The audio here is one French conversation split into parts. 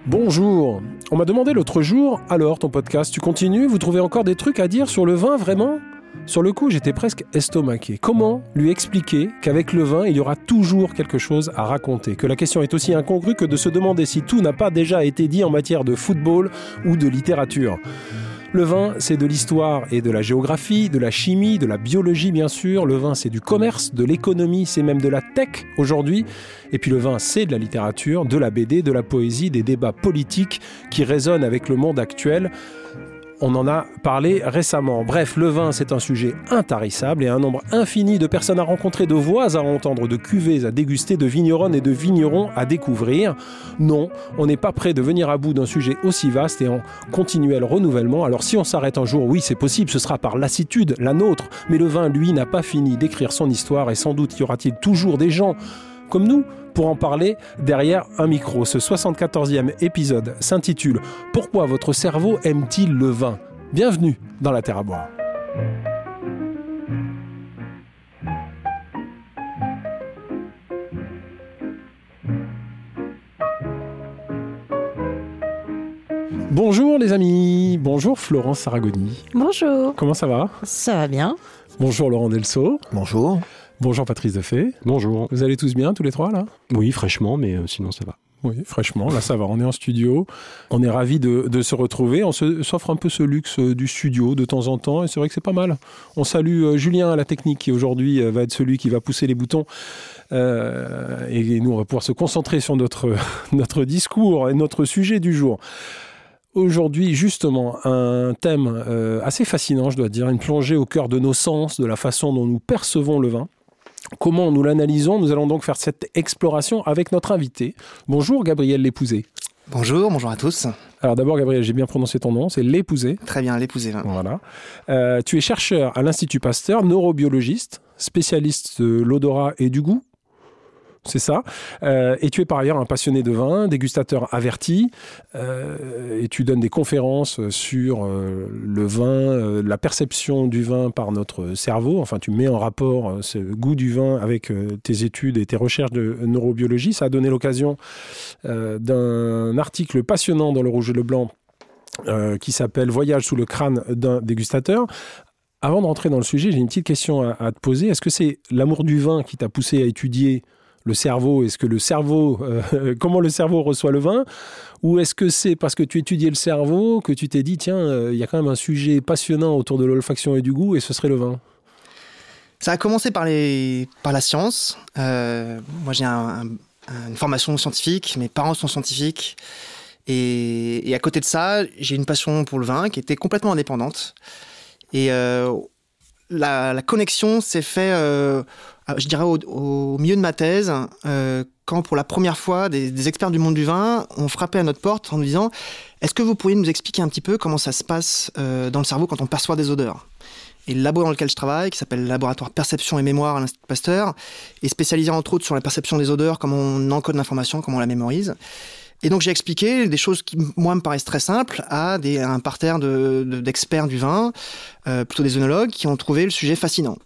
Bonjour. On m'a demandé l'autre jour, alors ton podcast, tu continues? Vous trouvez encore des trucs à dire sur le vin, vraiment? Sur le coup, j'étais presque estomaqué. Comment lui expliquer qu'avec le vin, il y aura toujours quelque chose à raconter? Que la question est aussi incongrue que de se demander si tout n'a pas déjà été dit en matière de football ou de littérature. Le vin, c'est de l'histoire et de la géographie, de la chimie, de la biologie bien sûr. Le vin, c'est du commerce, de l'économie, c'est même de la tech aujourd'hui. Et puis le vin, c'est de la littérature, de la BD, de la poésie, des débats politiques qui résonnent avec le monde actuel. On en a parlé récemment. Bref, le vin, c'est un sujet intarissable et un nombre infini de personnes à rencontrer, de voix à entendre, de cuvées à déguster, de vigneronnes et de vignerons à découvrir. Non, on n'est pas prêt de venir à bout d'un sujet aussi vaste et en continuel renouvellement. Alors si on s'arrête un jour, oui, c'est possible, ce sera par lassitude, la nôtre. Mais le vin, lui, n'a pas fini d'écrire son histoire et sans doute y aura-t-il toujours des gens comme nous pour en parler derrière un micro. Ce 74e épisode s'intitule « Pourquoi votre cerveau aime-t-il le vin ?» Bienvenue dans la Terre à boire. Bonjour les amis, bonjour Florence Saragoni. Bonjour. Comment ça va? Ça va bien. Bonjour Laurent Delceau. Bonjour. Bonjour Patrice Defay. Bonjour. Vous allez tous bien tous les trois là? Oui, fraîchement, mais sinon ça va. Oui, fraîchement, là ça va, on est en studio, on est ravis de se retrouver, on s'offre un peu ce luxe du studio de temps en temps et c'est vrai que c'est pas mal. On salue Julien à la technique qui aujourd'hui va être celui qui va pousser les boutons et nous on va pouvoir se concentrer sur notre discours et notre sujet du jour. Aujourd'hui, justement, un thème assez fascinant, je dois dire, une plongée au cœur de nos sens, de la façon dont nous percevons le vin. Comment nous l'analysons? Nous allons donc faire cette exploration avec notre invité. Bonjour Gabriel Lépouzé. Bonjour à tous. Alors d'abord Gabriel, j'ai bien prononcé ton nom, c'est Lépouzé. Très bien, Lépouzé. Voilà. Tu es chercheur à l'Institut Pasteur, neurobiologiste, spécialiste de l'odorat et du goût. C'est ça. Et tu es par ailleurs un passionné de vin, dégustateur averti. Et tu donnes des conférences sur le vin, la perception du vin par notre cerveau. Enfin, tu mets en rapport ce goût du vin avec tes études et tes recherches de neurobiologie. Ça a donné l'occasion d'un article passionnant dans Le Rouge et le Blanc qui s'appelle « Voyage sous le crâne d'un dégustateur ». Avant de rentrer dans le sujet, j'ai une petite question à te poser. Est-ce que c'est l'amour du vin qui t'a poussé à étudier le cerveau? Est-ce que le cerveau, comment le cerveau reçoit le vin? Ou est-ce que c'est parce que tu étudiais le cerveau que tu t'es dit, tiens, il y a quand même un sujet passionnant autour de l'olfaction et du goût, et ce serait le vin? Ça a commencé par la science. Moi, j'ai une formation scientifique, mes parents sont scientifiques. Et à côté de ça, j'ai une passion pour le vin qui était complètement indépendante. Et la connexion s'est faite, je dirais, au milieu de ma thèse, quand pour la première fois, des experts du monde du vin ont frappé à notre porte en nous disant « Est-ce que vous pourriez nous expliquer un petit peu comment ça se passe dans le cerveau quand on perçoit des odeurs ?» Et le labo dans lequel je travaille, qui s'appelle le laboratoire Perception et Mémoire à l'Institut Pasteur, est spécialisé entre autres sur la perception des odeurs, comment on encode l'information, comment on la mémorise. Et donc j'ai expliqué des choses qui, moi, me paraissent très simples à un parterre d'experts du vin, plutôt des œnologues, qui ont trouvé le sujet fascinant.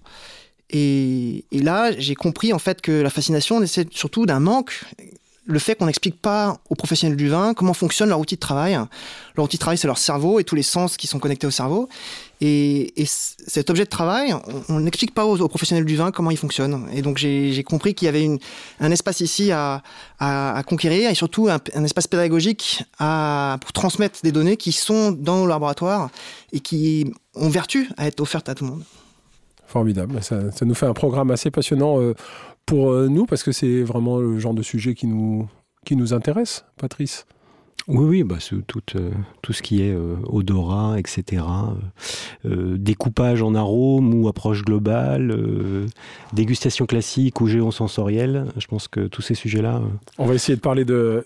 Et là, j'ai compris en fait que la fascination naissait surtout d'un manque, le fait qu'on n'explique pas aux professionnels du vin comment fonctionne leur outil de travail. Leur outil de travail, c'est leur cerveau et tous les sens qui sont connectés au cerveau. Et cet objet de travail, on n'explique pas aux professionnels du vin comment il fonctionne. Et donc j'ai compris qu'il y avait un espace ici à conquérir et surtout un espace pédagogique pour transmettre des données qui sont dans le laboratoire et qui ont vertu à être offertes à tout le monde. Formidable. Ça nous fait un programme assez passionnant pour nous, parce que c'est vraiment le genre de sujet qui nous intéresse, Patrice. Oui, c'est tout ce qui est odorat, etc. Découpage en arômes ou approche globale, dégustation classique ou géosensorielle. Je pense que tous ces sujets-là... On va essayer de parler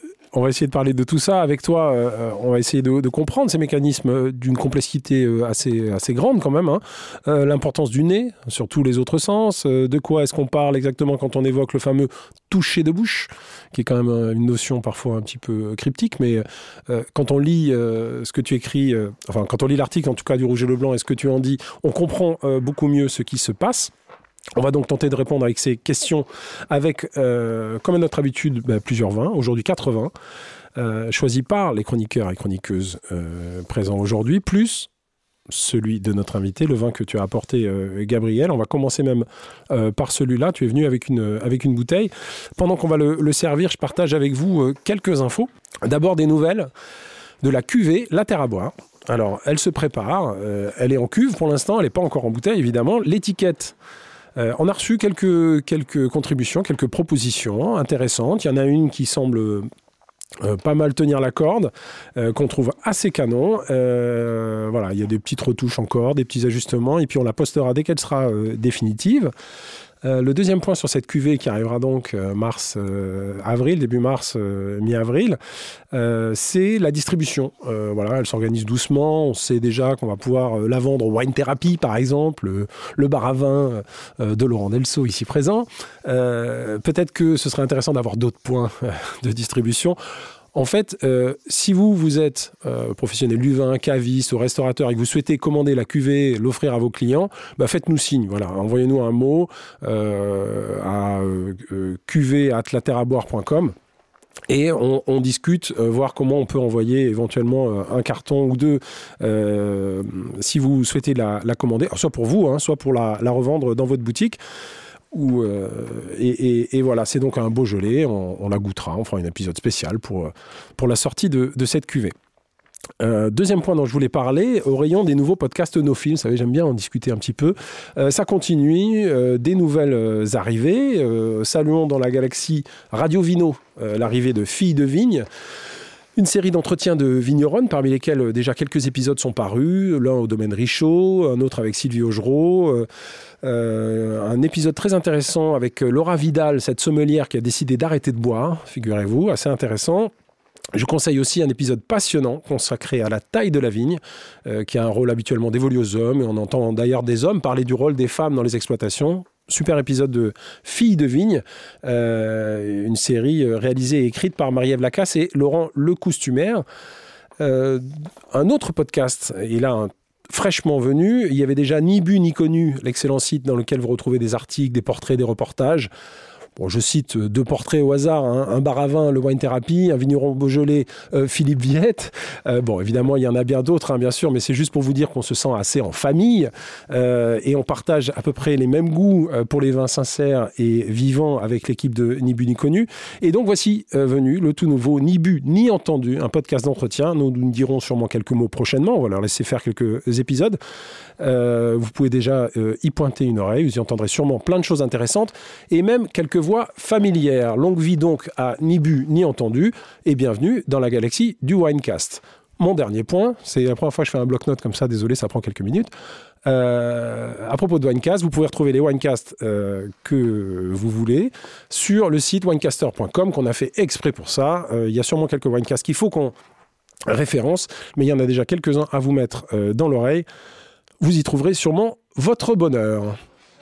de tout ça avec toi. On va essayer de comprendre ces mécanismes d'une complexité assez grande quand même. L'importance du nez sur tous les autres sens. De quoi est-ce qu'on parle exactement quand on évoque le fameux toucher de bouche, qui est quand même une notion parfois un petit peu cryptique. Mais quand on lit ce que tu écris, quand on lit l'article en tout cas du Rouge et le Blanc et ce que tu en dis, on comprend beaucoup mieux ce qui se passe. On va donc tenter de répondre avec ces questions avec, comme à notre habitude, plusieurs vins. Aujourd'hui, 4 vins. choisi par les chroniqueurs et chroniqueuses présents aujourd'hui, plus celui de notre invité, le vin que tu as apporté, Gabriel. On va commencer même par celui-là. Tu es venu avec une bouteille. Pendant qu'on va le servir, je partage avec vous quelques infos. D'abord, des nouvelles de la cuvée La Terre à boire. Alors, elle se prépare. Elle est en cuve pour l'instant. Elle n'est pas encore en bouteille, évidemment. L'étiquette, on a reçu quelques contributions, quelques propositions intéressantes. Il y en a une qui semble pas mal tenir la corde, qu'on trouve assez canon. Voilà, il y a des petites retouches encore, des petits ajustements, et puis on la postera dès qu'elle sera définitive. Le deuxième point sur cette cuvée qui arrivera donc mars-avril, début mars, mi-avril, c'est la distribution. Voilà, elle s'organise doucement. On sait déjà qu'on va pouvoir la vendre au Wine Therapy, par exemple, le bar à vin de Laurent Delceau, ici présent. Peut-être que ce serait intéressant d'avoir d'autres points de distribution. En fait, si vous êtes professionnel du vin, caviste ou restaurateur et que vous souhaitez commander la cuvée, l'offrir à vos clients, faites-nous signe. Voilà, envoyez-nous un mot à cuvée@laterreaboire.com et on discute, voir comment on peut envoyer éventuellement un carton ou deux si vous souhaitez la commander, soit pour vous, soit pour la revendre dans votre boutique. Et voilà, c'est donc un Beaujolais, on la goûtera, on fera un épisode spécial pour la sortie de cette cuvée. Deuxième point dont je voulais parler, au rayon des nouveaux podcasts Œnophiles, vous savez, j'aime bien en discuter un petit peu. Ça continue, des nouvelles arrivées. Saluons dans la galaxie Radio Vino l'arrivée de Filles de Vigne. Une série d'entretiens de vigneronnes, parmi lesquels déjà quelques épisodes sont parus, l'un au domaine Richaud, un autre avec Sylvie Augereau, un épisode très intéressant avec Laura Vidal, cette sommelière qui a décidé d'arrêter de boire, figurez-vous, assez intéressant. Je conseille aussi un épisode passionnant consacré à la taille de la vigne, qui a un rôle habituellement dévolu aux hommes, et on entend d'ailleurs des hommes parler du rôle des femmes dans les exploitations. Super épisode de Filles de Vigne, une série réalisée et écrite par Marie-Ève Lacasse et Laurent Lecoustumaire. Un autre podcast, et là fraîchement venu, il y avait déjà Ni Bu Ni Connu, l'excellent site dans lequel vous retrouvez des articles, des portraits, des reportages. Bon, je cite deux portraits au hasard, un bar à vin, le Wine Therapy, un vigneron Beaujolais, Philippe Villette. Bon, évidemment, il y en a bien d'autres, bien sûr, mais c'est juste pour vous dire qu'on se sent assez en famille et on partage à peu près les mêmes goûts pour les vins sincères et vivants avec l'équipe de Ni Bu Ni Connu. Et donc, voici venu le tout nouveau Ni Bu Ni Entendu, un podcast d'entretien. Nous dirons sûrement quelques mots prochainement. On va leur laisser faire quelques épisodes. Vous pouvez déjà y pointer une oreille. Vous y entendrez sûrement plein de choses intéressantes et même quelques voix familières. Longue vie donc à Ni Bu Ni Entendu et bienvenue dans la galaxie du Winecast. Mon dernier point, c'est la première fois que je fais un bloc-notes comme ça, désolé, ça prend quelques minutes. À propos de Winecast, vous pouvez retrouver les Winecasts que vous voulez sur le site winecaster.com qu'on a fait exprès pour ça. Il y a sûrement quelques Winecasts qu'il faut qu'on référence, mais il y en a déjà quelques-uns à vous mettre dans l'oreille. Vous y trouverez sûrement votre bonheur.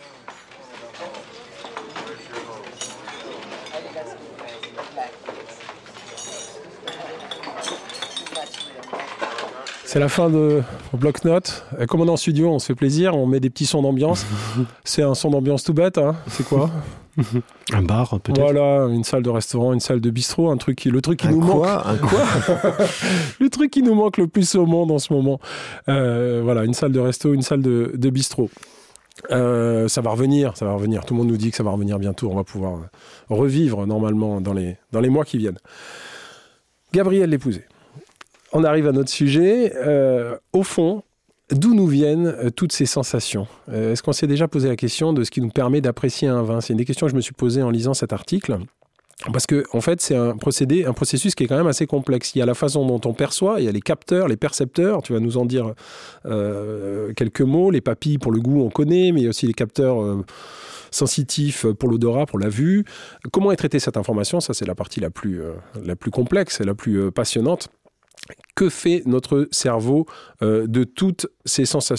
C'est la fin de bloc-notes. Comme on est en studio, on se fait plaisir, on met des petits sons d'ambiance. C'est un son d'ambiance tout bête, C'est quoi ? Un bar, peut-être. Voilà, une salle de restaurant, une salle de bistrot, le truc qui nous manque. Un quoi Le truc qui nous manque le plus au monde en ce moment. Voilà, une salle de resto, une salle de bistrot. Ça va revenir. Tout le monde nous dit que ça va revenir bientôt. On va pouvoir revivre normalement dans les mois qui viennent. Gabriel Lépousé. On arrive à notre sujet. Au fond, d'où nous viennent toutes ces sensations ? Est-ce qu'on s'est déjà posé la question de ce qui nous permet d'apprécier un vin ? C'est une des questions que je me suis posée en lisant cet article. Parce que, en fait, c'est un processus qui est quand même assez complexe. Il y a la façon dont on perçoit, il y a les capteurs, les percepteurs. Tu vas nous en dire quelques mots. Les papilles, pour le goût, on connaît, mais il y a aussi les capteurs sensitifs pour l'odorat, pour la vue. Comment est traitée cette information ? Ça, c'est la partie la plus complexe et la plus passionnante. Que fait notre cerveau de toutes ces sensations ?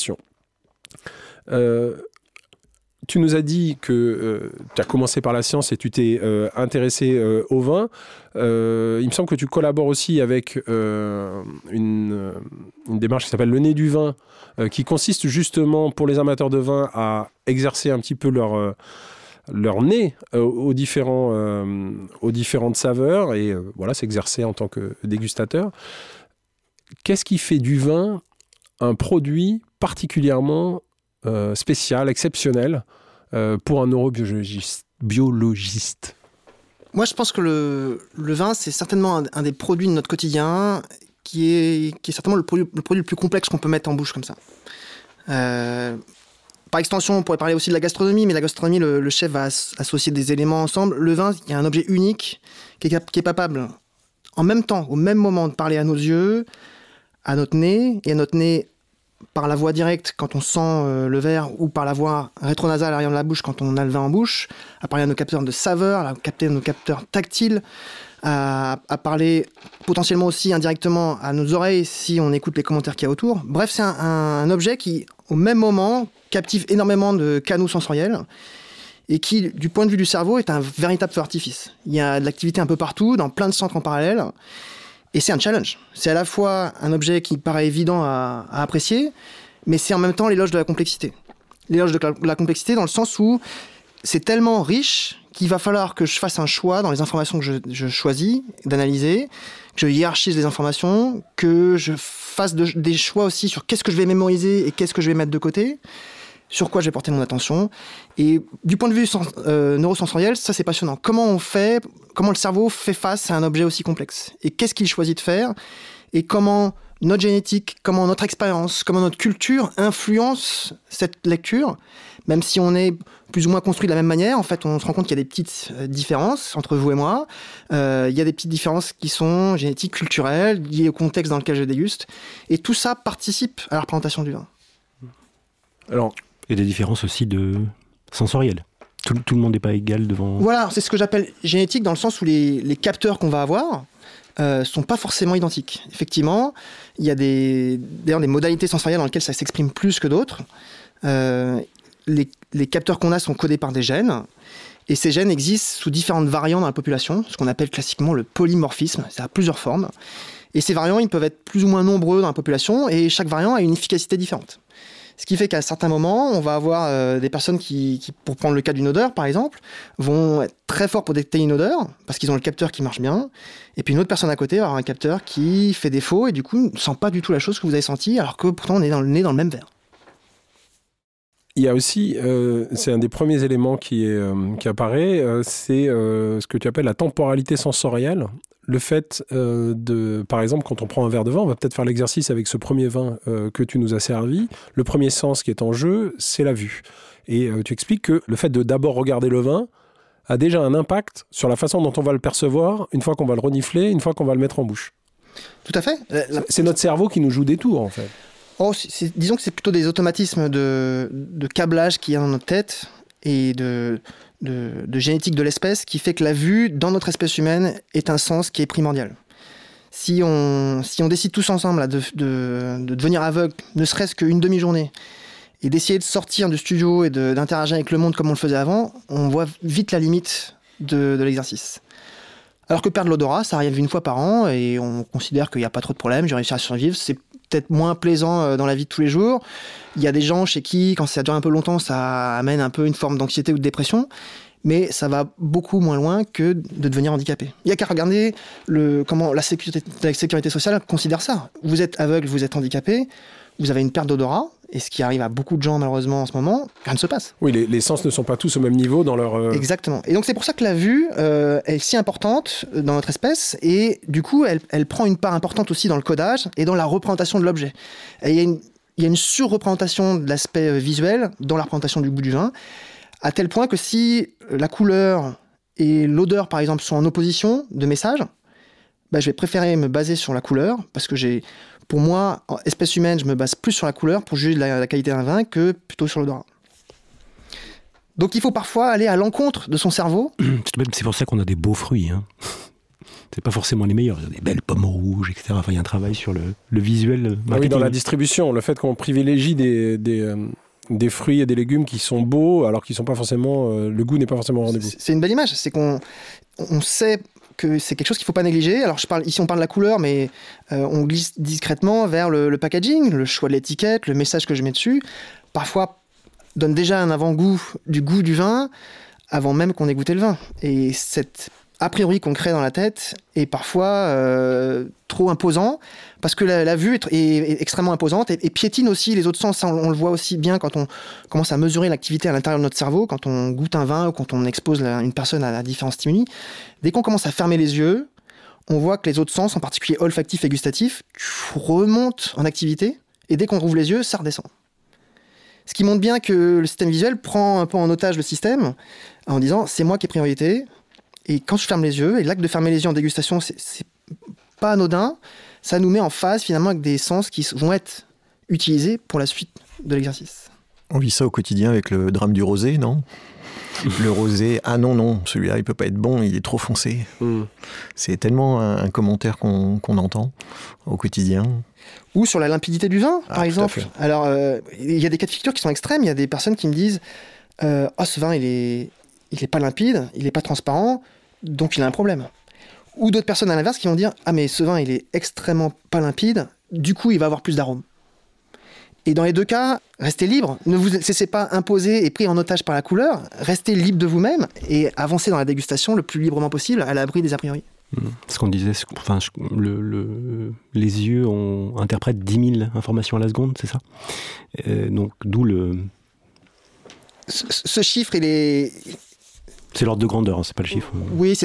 Tu nous as dit que tu as commencé par la science et tu t'es intéressé au vin. Il me semble que tu collabores aussi avec une démarche qui s'appelle le nez du vin, qui consiste justement pour les amateurs de vin à exercer un petit peu leur nez aux différentes saveurs et s'exercer en tant que dégustateur. Qu'est-ce qui fait du vin un produit particulièrement spécial, exceptionnel pour un neurobiologiste? Moi, je pense que le vin, c'est certainement un des produits de notre quotidien qui est certainement le produit le plus complexe qu'on peut mettre en bouche comme ça. Par extension, on pourrait parler aussi de la gastronomie, mais la gastronomie, le chef va associer des éléments ensemble. Le vin, il y a un objet unique qui est capable, en même temps, au même moment, de parler à nos yeux, à notre nez, et à notre nez par la voie directe quand on sent le verre, ou par la voie rétronasale à l'arrière de la bouche quand on a le vin en bouche, à parler à nos capteurs de saveur, à capter nos capteurs tactiles, à parler potentiellement aussi indirectement à nos oreilles si on écoute les commentaires qu'il y a autour. Bref, c'est un objet qui, au même moment, captive énormément de canaux sensoriels et qui, du point de vue du cerveau, est un véritable feu d'artifice. Il y a de l'activité un peu partout, dans plein de centres en parallèle, et c'est un challenge. C'est à la fois un objet qui paraît évident à apprécier, mais c'est en même temps l'éloge de la complexité. L'éloge de la complexité dans le sens où c'est tellement riche qu'il va falloir que je fasse un choix dans les informations que je choisis d'analyser, que je hiérarchise les informations, que je fasse des choix aussi sur qu'est-ce que je vais mémoriser et qu'est-ce que je vais mettre de côté, sur quoi je vais porter mon attention. Et du point de vue neurosensoriel, ça c'est passionnant. Comment le cerveau fait face à un objet aussi complexe? Et qu'est-ce qu'il choisit de faire? Et comment notre génétique, comment notre expérience, comment notre culture influence cette lecture? Même si on est plus ou moins construit de la même manière, en fait, on se rend compte qu'il y a des petites différences entre vous et moi. Il y a des petites différences qui sont génétiques, culturelles, liées au contexte dans lequel je déguste. Et tout ça participe à la représentation du vin. Alors, et des différences aussi sensorielles. Tout le monde n'est pas égal devant... Voilà, c'est ce que j'appelle génétique, dans le sens où les capteurs qu'on va avoir sont pas forcément identiques. Effectivement, il y a d'ailleurs des modalités sensorielles dans lesquelles ça s'exprime plus que d'autres. Les capteurs qu'on a sont codés par des gènes, et ces gènes existent sous différentes variantes dans la population, ce qu'on appelle classiquement le polymorphisme. Ça a plusieurs formes. Et ces variants, ils peuvent être plus ou moins nombreux dans la population, et chaque variant a une efficacité différente. Ce qui fait qu'à certains moments, on va avoir des personnes qui, pour prendre le cas d'une odeur par exemple, vont être très forts pour détecter une odeur, parce qu'ils ont le capteur qui marche bien, et puis une autre personne à côté va avoir un capteur qui fait défaut, et du coup ne sent pas du tout la chose que vous avez sentie, alors que pourtant on est dans le nez dans le même verre. Il y a aussi, c'est un des premiers éléments qui apparaît, c'est ce que tu appelles la temporalité sensorielle. Le fait par exemple, quand on prend un verre de vin, on va peut-être faire l'exercice avec ce premier vin que tu nous as servi. Le premier sens qui est en jeu, c'est la vue. Et tu expliques que le fait de d'abord regarder le vin a déjà un impact sur la façon dont on va le percevoir une fois qu'on va le renifler, une fois qu'on va le mettre en bouche. Tout à fait. C'est notre cerveau qui nous joue des tours, en fait. Disons que c'est plutôt des automatismes de câblage qu'il y a dans notre tête et de génétique de l'espèce qui fait que la vue, dans notre espèce humaine, est un sens qui est primordial. Si on décide tous ensemble là, de devenir aveugle, ne serait-ce qu'une demi-journée, et d'essayer de sortir du studio et d'interagir avec le monde comme on le faisait avant, on voit vite la limite de l'exercice. Alors que perdre l'odorat, ça arrive une fois par an, et on considère qu'il n'y a pas trop de problème, j'ai réussi à survivre, c'est peut-être moins plaisant dans la vie de tous les jours. Il y a des gens chez qui, quand ça dure un peu longtemps, ça amène un peu une forme d'anxiété ou de dépression, mais ça va beaucoup moins loin que de devenir handicapé. Il n'y a qu'à regarder comment la sécurité sociale considère ça. Vous êtes aveugle, vous êtes handicapé, vous avez une perte d'odorat, et ce qui arrive à beaucoup de gens malheureusement en ce moment, rien ne se passe. Oui, les sens ne sont pas tous au même niveau dans leur... Exactement. Et donc c'est pour ça que la vue est si importante dans notre espèce, et du coup elle prend une part importante aussi dans le codage et dans la représentation de l'objet. Et il y a une surreprésentation de l'aspect visuel dans la représentation du goût du vin, à tel point que si la couleur et l'odeur par exemple sont en opposition de message, je vais préférer me baser sur la couleur, parce que pour moi, en espèce humaine, je me base plus sur la couleur pour juger de la qualité d'un vin que plutôt sur l'odorat. Donc il faut parfois aller à l'encontre de son cerveau. C'est pour ça qu'on a des beaux fruits. Hein. C'est pas forcément les meilleurs. Il y a des belles pommes rouges, etc. Enfin, il y a un travail sur le visuel. Oui, dans la distribution, le fait qu'on privilégie des fruits et des légumes qui sont beaux, alors qu'ils sont pas forcément, le goût n'est pas forcément au rendez-vous. C'est une belle image. C'est qu'on sait que c'est quelque chose qu'il ne faut pas négliger. Alors ici on parle de la couleur, mais on glisse discrètement vers le packaging, le choix de l'étiquette, le message que je mets dessus. Parfois donne déjà un avant-goût du vin, avant même qu'on ait goûté le vin. Et cette a priori qu'on crée dans la tête est parfois trop imposant, parce que la vue est extrêmement imposante et piétine aussi les autres sens. Ça, on le voit aussi bien quand on commence à mesurer l'activité à l'intérieur de notre cerveau, quand on goûte un vin ou quand on expose une personne à différents stimuli. Dès qu'on commence à fermer les yeux, on voit que les autres sens, en particulier olfactif et gustatif, remontent en activité, et dès qu'on rouvre les yeux, ça redescend. Ce qui montre bien que le système visuel prend un peu en otage le système, en disant « c'est moi qui ai priorité ». Et quand je ferme les yeux, et l'acte de fermer les yeux en dégustation, c'est pas anodin, ça nous met en phase finalement avec des sens qui vont être utilisés pour la suite de l'exercice. On vit ça au quotidien avec le drame du rosé, non ? Le rosé, ah non, celui-là il peut pas être bon, il est trop foncé. C'est tellement un commentaire qu'on entend au quotidien. Ou sur la limpidité du vin, par exemple. Alors, il y a des cas de figure qui sont extrêmes. Il y a des personnes qui me disent ce vin, il est pas limpide, il est pas transparent, donc il a un problème. Ou d'autres personnes à l'inverse qui vont dire mais ce vin, il est extrêmement pas limpide, du coup, il va avoir plus d'arômes. Et dans les deux cas, restez libre. Ne vous laissez pas imposer et pris en otage par la couleur. Restez libre de vous-même et avancez dans la dégustation le plus librement possible, à l'abri des a priori. Ce qu'on disait, les yeux interprètent 10 000 informations à la seconde, c'est ça ? Donc, d'où le... Ce chiffre, il est... C'est l'ordre de grandeur, c'est pas le chiffre. Oui,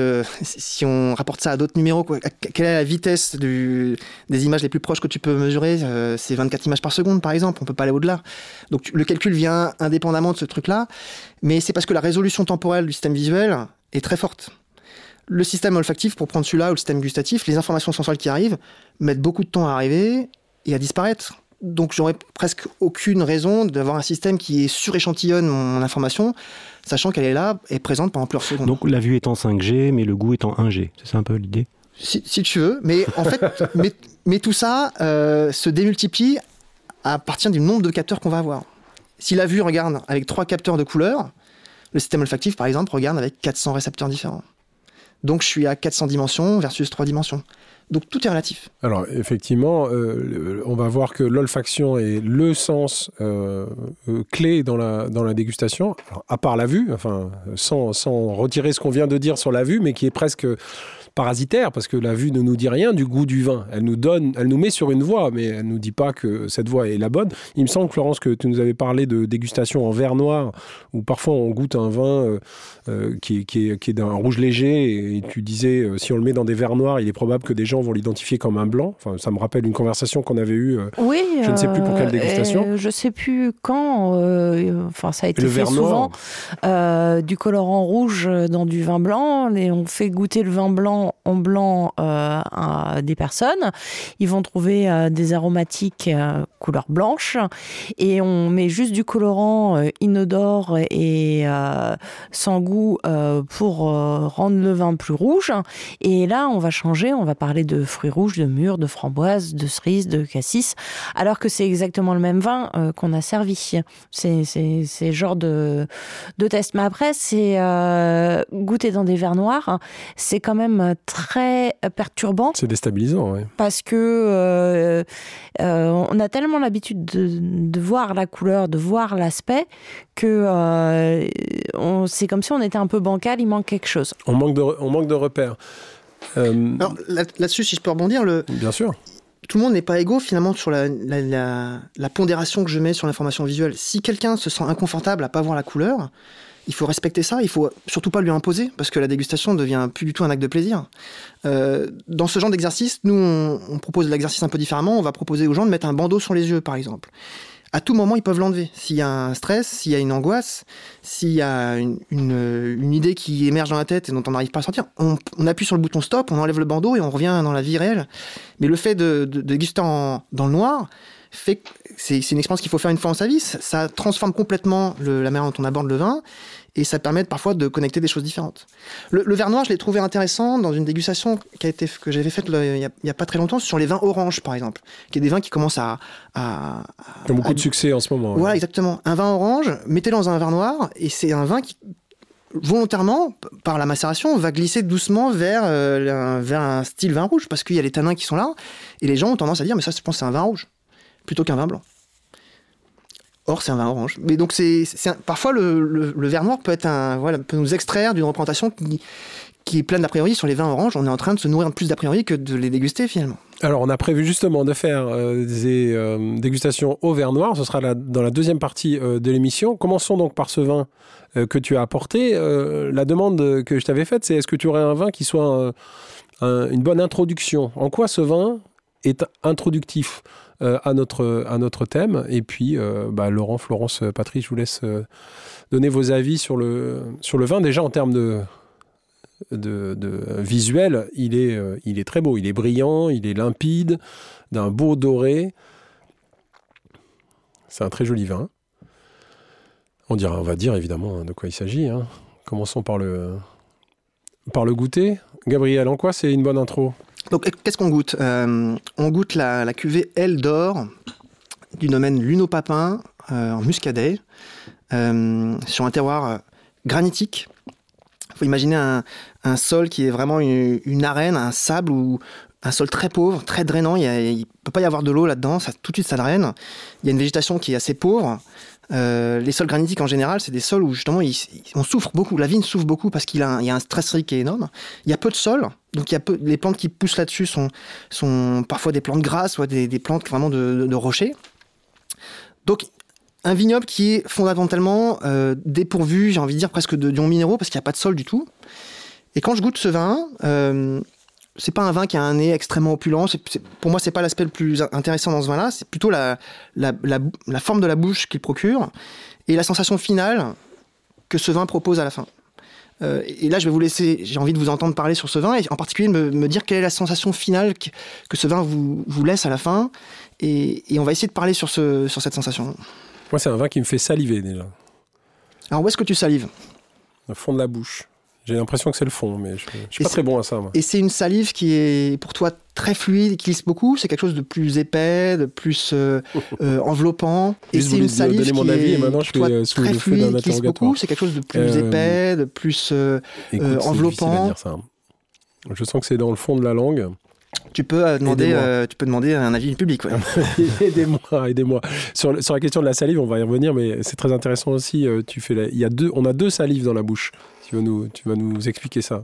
si on rapporte ça à d'autres numéros, quelle est la vitesse des images les plus proches que tu peux mesurer ? C'est 24 images par seconde, par exemple. On peut pas aller au-delà. Donc, le calcul vient indépendamment de ce truc-là, mais c'est parce que la résolution temporelle du système visuel est très forte. Le système olfactif, pour prendre celui-là, ou le système gustatif, les informations sensorielles qui arrivent mettent beaucoup de temps à arriver et à disparaître. Donc j'aurais presque aucune raison d'avoir un système qui suréchantillonne mon information, sachant qu'elle est là et présente pendant plusieurs secondes. Donc la vue est en 5G, mais le goût est en 1G. C'est ça un peu l'idée ? Si tu veux, mais en fait, mais tout ça se démultiplie à partir du nombre de capteurs qu'on va avoir. Si la vue regarde avec 3 capteurs de couleur, le système olfactif, par exemple, regarde avec 400 récepteurs différents. Donc je suis à 400 dimensions versus 3 dimensions. Donc tout est relatif. Alors effectivement, on va voir que l'olfaction est le sens clé dans la dégustation, alors, à part la vue, enfin sans retirer ce qu'on vient de dire sur la vue, mais qui est presque parasitaire, parce que la vue ne nous dit rien du goût du vin. Elle nous met sur une voie, mais elle nous dit pas que cette voie est la bonne. Il me semble, Florence, que tu nous avais parlé de dégustation en verre noir, où parfois on goûte un vin qui est d'un rouge léger, et tu disais, si on le met dans des verres noirs, il est probable que des gens vont l'identifier comme un blanc. Enfin, ça me rappelle une conversation qu'on avait eue, oui, je ne sais plus pour quelle dégustation. Je ne sais plus quand, ça a été fait souvent, du colorant rouge dans du vin blanc, et on fait goûter le vin blanc en blanc à des personnes. Ils vont trouver des aromatiques couleur blanche, et on met juste du colorant inodore et sans goût pour rendre le vin plus rouge. Et là, on va changer, on va parler de fruits rouges, de mûres, de framboises, de cerises, de cassis, alors que c'est exactement le même vin qu'on a servi. C'est genre de test. Mais après, c'est goûter dans des verres noirs, c'est quand même très perturbant. C'est déstabilisant, oui. Parce que on a tellement l'habitude de voir la couleur, de voir l'aspect, que c'est comme si on était un peu bancal, il manque quelque chose. On manque de repères. Alors, là-dessus, si je peux rebondir, bien sûr. Tout le monde n'est pas égaux finalement sur la pondération que je mets sur l'information visuelle. Si quelqu'un se sent inconfortable à pas voir la couleur, il faut respecter ça, il faut surtout pas lui imposer, parce que la dégustation ne devient plus du tout un acte de plaisir. Dans ce genre d'exercice, nous, on propose l'exercice un peu différemment. On va proposer aux gens de mettre un bandeau sur les yeux, par exemple. À tout moment, ils peuvent l'enlever. S'il y a un stress, s'il y a une angoisse, s'il y a une idée qui émerge dans la tête et dont on n'arrive pas à sortir, on appuie sur le bouton stop, on enlève le bandeau et on revient dans la vie réelle. Mais le fait de déguster dans le noir fait que c'est une expérience qu'il faut faire une fois en sa vie. Ça transforme complètement la manière dont on aborde le vin, et ça permet parfois de connecter des choses différentes. Le verre noir, je l'ai trouvé intéressant dans une dégustation que j'avais faite il y a pas très longtemps sur les vins oranges, par exemple, qui est des vins qui commencent à qui ont beaucoup de succès en ce moment. Voilà, exactement. Un vin orange, mettez-le dans un verre noir, et c'est un vin qui, volontairement, par la macération, va glisser doucement vers un style vin rouge, parce qu'il y a les tanins qui sont là, et les gens ont tendance à dire, mais ça, je pense, c'est un vin rouge, plutôt qu'un vin blanc. Or, c'est un vin orange. Mais donc, parfois, le verre noir peut nous extraire d'une représentation qui est pleine d'a priori sur les vins oranges. On est en train de se nourrir de plus d'a priori que de les déguster, finalement. Alors, on a prévu justement de faire des dégustations au verre noir. Ce sera dans la deuxième partie de l'émission. Commençons donc par ce vin que tu as apporté. La demande que je t'avais faite, c'est est-ce que tu aurais un vin qui soit une bonne introduction? En quoi ce vin est introductif à notre thème? Et puis, Laurent, Florence, Patrice, je vous laisse donner vos avis sur le vin. Déjà, en termes de visuel, il est très beau. Il est brillant, il est limpide, d'un beau doré. C'est un très joli vin. On va dire évidemment de quoi il s'agit. Hein. Commençons par le goûter. Gabriel, en quoi c'est une bonne intro? Donc, qu'est-ce qu'on goûte? On goûte la cuvée Elle d'Or du domaine Luno Papin en Muscadet, sur un terroir granitique. Il faut imaginer un sol qui est vraiment une arène, un sable ou un sol très pauvre, très drainant. Il ne peut pas y avoir de l'eau là-dedans, tout de suite ça draine. Il y a une végétation qui est assez pauvre. Les sols granitiques en général, c'est des sols où justement on souffre beaucoup. La vigne souffre beaucoup parce qu'il y a un stress hydrique qui est énorme. Il y a peu de sol, donc les plantes qui poussent là-dessus sont parfois des plantes grasses, soit des plantes vraiment de rochers. Donc un vignoble qui est fondamentalement dépourvu, j'ai envie de dire presque d'ions minéraux parce qu'il n'y a pas de sol du tout. Et quand je goûte ce vin, c'est pas un vin qui a un nez extrêmement opulent. Pour moi, c'est pas l'aspect le plus intéressant dans ce vin-là. C'est plutôt la forme de la bouche qu'il procure et la sensation finale que ce vin propose à la fin. Et là, je vais vous laisser. J'ai envie de vous entendre parler sur ce vin et en particulier de me dire quelle est la sensation finale que ce vin vous laisse à la fin. Et on va essayer de parler sur cette sensation. Moi, c'est un vin qui me fait saliver déjà. Alors, où est-ce que tu salives? Le fond de la bouche. J'ai l'impression que c'est le fond, mais je ne suis pas très bon à ça, moi. Et c'est une salive qui est, pour toi, très fluide, qui glisse beaucoup? C'est quelque chose de plus épais, de plus enveloppant? Et c'est une salive qui est, pour toi, très fluide, qui glisse beaucoup? C'est quelque chose de plus épais, de plus enveloppant? Dire ça. Je sens que c'est dans le fond de la langue. Tu peux demander un avis du public. Ouais. Aidez-moi. Sur la question de la salive, on va y revenir, mais c'est très intéressant aussi. On a deux salives dans la bouche. Tu vas nous expliquer ça.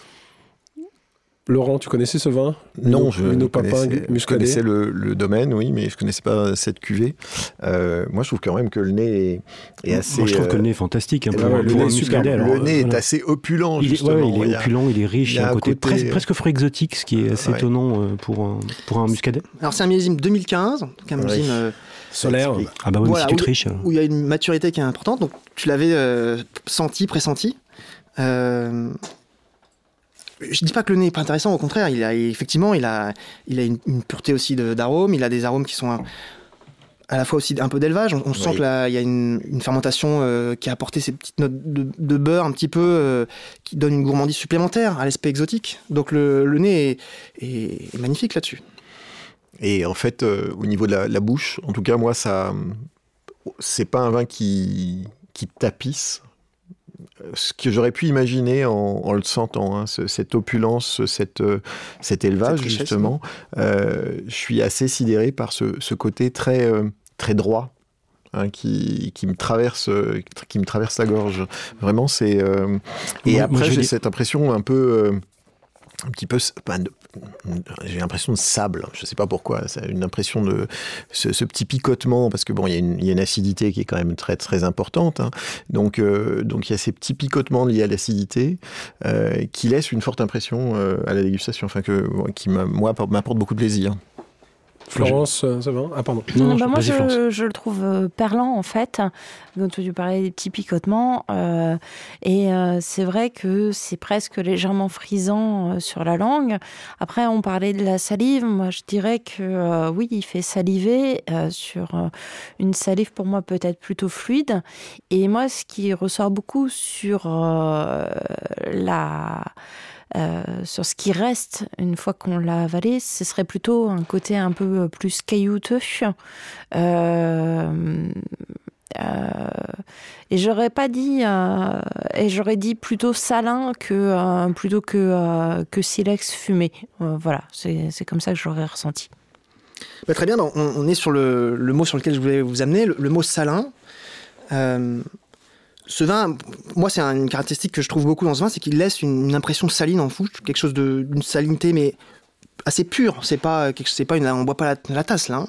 Laurent, tu connaissais ce vin? Non, je connaissais le domaine, oui, mais je ne connaissais pas cette cuvée. Moi, je trouve quand même que le nez est assez... Moi, je trouve que le nez est fantastique. Le nez est assez opulent, justement. Il est opulent, il est riche. Il y a un côté presque fruit exotique, ce qui est assez étonnant pour un muscadet. Alors, c'est un millésime 2015, donc un millésime... solaire. Ah bah oui, voilà, si tu triches. Où il y a une maturité qui est importante. Donc, tu l'avais pressenti. Je dis pas que le nez est pas intéressant, au contraire, il a une pureté aussi d'arômes, il a des arômes qui sont à la fois aussi un peu d'élevage. On sent qu'il y a une fermentation qui a apporté ces petites notes de beurre un petit peu, qui donne une gourmandise supplémentaire à l'aspect exotique. Donc le nez est magnifique là-dessus. Et en fait, au niveau de la bouche, en tout cas moi, c'est pas un vin qui tapisse. Ce que j'aurais pu imaginer en le sentant, hein, cette opulence, cet élevage, cette richesse, justement. Je suis assez sidéré par ce côté très, très droit, hein, qui me traverse la gorge. Vraiment, c'est... Et après, j'ai cette impression un petit peu... j'ai l'impression de sable, je ne sais pas pourquoi, c'est une impression de ce petit picotement, parce que bon, il y a une acidité qui est quand même très très importante, hein. Donc il y a ces petits picotements liés à l'acidité qui laissent une forte impression à la dégustation, enfin qui m'apporte beaucoup de plaisir. Florence, ça va? Ah, pardon. Moi, je le trouve perlant, en fait. Donc, tu parlais des petits picotements. Et c'est vrai que c'est presque légèrement frisant sur la langue. Après, on parlait de la salive. Moi, je dirais que oui, il fait saliver sur une salive, pour moi, peut-être plutôt fluide. Et moi, ce qui ressort beaucoup sur sur ce qui reste une fois qu'on l'a avalé, ce serait plutôt un côté un peu plus caillouteux. Et j'aurais pas dit, et j'aurais dit plutôt salin plutôt que silex fumé. Voilà, c'est comme ça que j'aurais ressenti. Très bien, on est sur le mot sur lequel je voulais vous amener, le mot salin. Ce vin, moi, c'est une caractéristique que je trouve beaucoup dans ce vin, c'est qu'il laisse une impression saline en bouche, quelque chose d'une salinité, mais assez pure. On boit pas la tasse, là.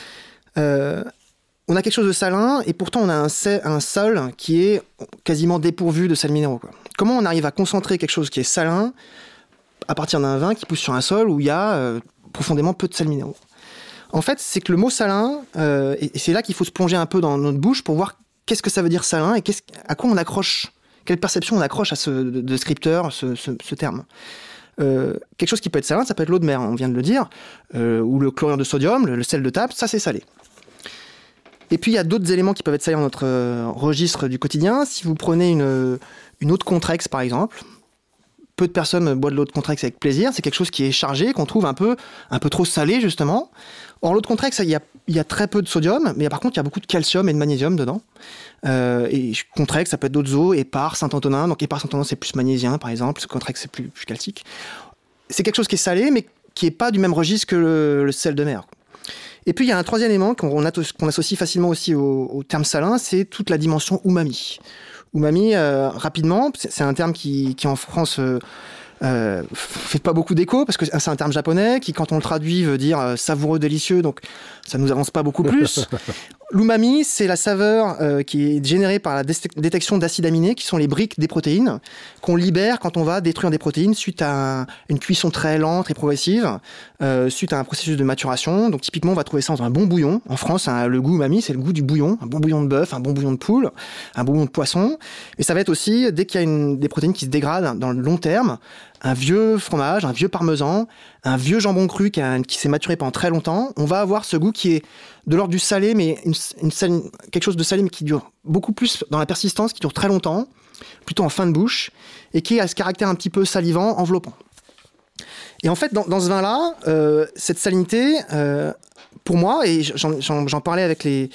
On a quelque chose de salin, et pourtant on a un sol qui est quasiment dépourvu de sels minéraux, quoi. Comment on arrive à concentrer quelque chose qui est salin à partir d'un vin qui pousse sur un sol où il y a profondément peu de sels minéraux? En fait, c'est que le mot salin, et c'est là qu'il faut se plonger un peu dans notre bouche pour voir qu'est-ce que ça veut dire salin et à quoi on accroche, quelle perception on accroche à ce descripteur, ce terme. Quelque chose qui peut être salin, ça peut être l'eau de mer, on vient de le dire, ou le chlorure de sodium, le sel de table, ça c'est salé. Et puis il y a d'autres éléments qui peuvent être salés dans notre registre du quotidien. Si vous prenez une eau de Contrex par exemple, peu de personnes boivent de l'eau de Contrex avec plaisir, c'est quelque chose qui est chargé, qu'on trouve un peu trop salé justement. Or l'eau de Contrex, il y a très peu de sodium, mais par contre il y a beaucoup de calcium et de magnésium dedans. Et Contrex, ça peut être d'autres eaux, Épar, Saint-Antonin. Donc Épar, Saint-Antonin, c'est plus magnésien par exemple, Contrex c'est plus calcique. C'est quelque chose qui est salé, mais qui n'est pas du même registre que le sel de mer. Et puis il y a un troisième élément qu'on associe facilement aussi au terme salin, c'est toute la dimension umami. Umami, rapidement, c'est un terme qui en France fait pas beaucoup d'écho, parce que c'est un terme japonais qui, quand on le traduit, veut dire savoureux, délicieux, donc ça nous avance pas beaucoup plus. L'umami, c'est la saveur qui est générée par la détection d'acides aminés, qui sont les briques des protéines, qu'on libère quand on va détruire des protéines suite à une cuisson très lente et progressive, suite à un processus de maturation. Donc typiquement, on va trouver ça dans un bon bouillon. En France, le goût umami, c'est le goût du bouillon, un bon bouillon de bœuf, un bon bouillon de poule, un bon bouillon de poisson. Et ça va être aussi, dès qu'il y a des protéines qui se dégradent dans le long terme, un vieux fromage, un vieux parmesan, un vieux jambon cru qui s'est maturé pendant très longtemps, on va avoir ce goût qui est de l'ordre du salé, mais quelque chose de salé, mais qui dure beaucoup plus dans la persistance, qui dure très longtemps, plutôt en fin de bouche, et qui a ce caractère un petit peu salivant, enveloppant. Et en fait, dans ce vin-là, cette salinité, pour moi, et j'en parlais avec les